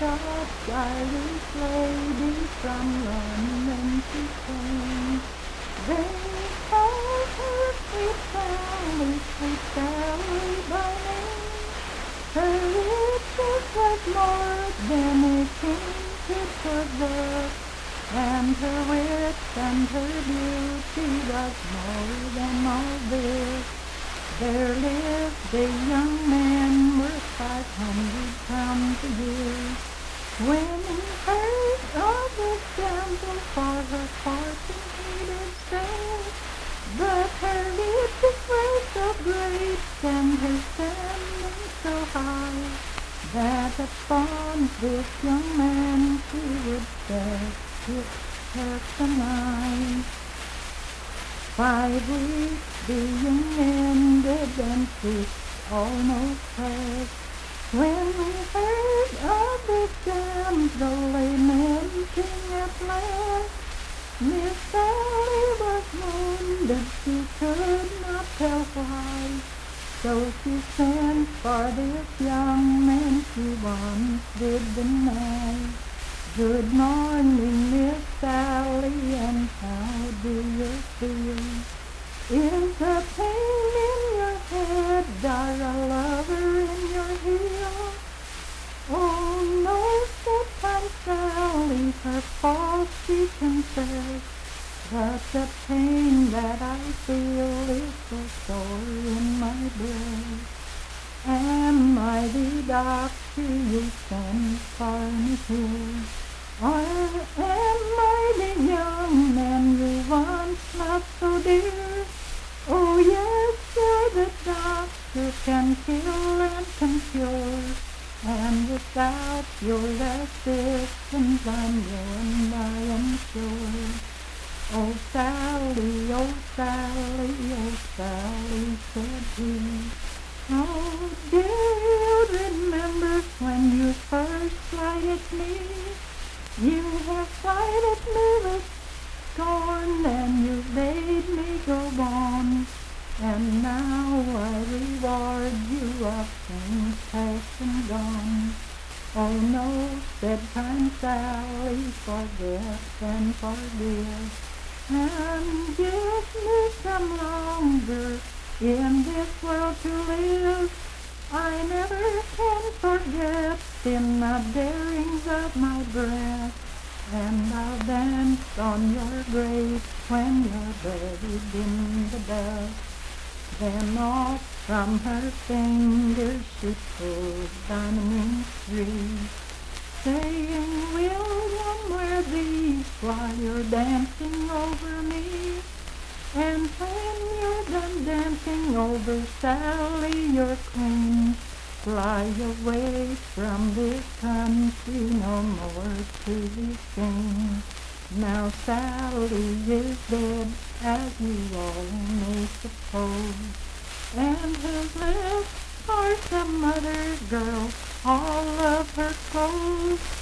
shot Irish lady from London to Spain. They called her Sweet Sally by name. Her riches was more than a king could possess, and her wit and her beauty was more than all this. There lived a young man worth 500 pounds a year. When he heard of this damsel for her fortune he did stay, but her riches were so great and her standing so high, that upon this young man she would set his person eye. 5 weeks being ended and 6 almost past, when we heard of this damsel lamenting at last. Miss Sally was wounded, she could not tell why, so she sent for this young man she once did deny. Good morning, Miss Sally, and how do you feel? Is the pain in your head, or a lover in your heel? Oh no, said Aunt Sally, her fault she confessed, but the pain that I feel is so sore in my breast. Am I the doctor you sent for me here? Or am I the young man you once loved so dear? Oh yes, you're the doctor, can kill and can cure, and without your assistance I'm ruined, I am sure. Oh Sally, oh Sally, oh Sally, said he, oh dear, you remember when you first slighted me? You have slighted me with scorn, and you made me go on, and now I reward you of things past and gone. Oh no, said kind Sally, forget and forgive, and give me some longer in this world to live. I never can forget in the darings of my breath, and I'll dance on your grave when you're buried in the dust. Then off from her fingers she pulled diamond rings, saying, William, wear these while you're dancing over me. And when you're done dancing over Sally, your queen, fly away from this country, no more to be seen. Now Sally is dead, as you all may suppose, and has left for some other girl all of her clothes.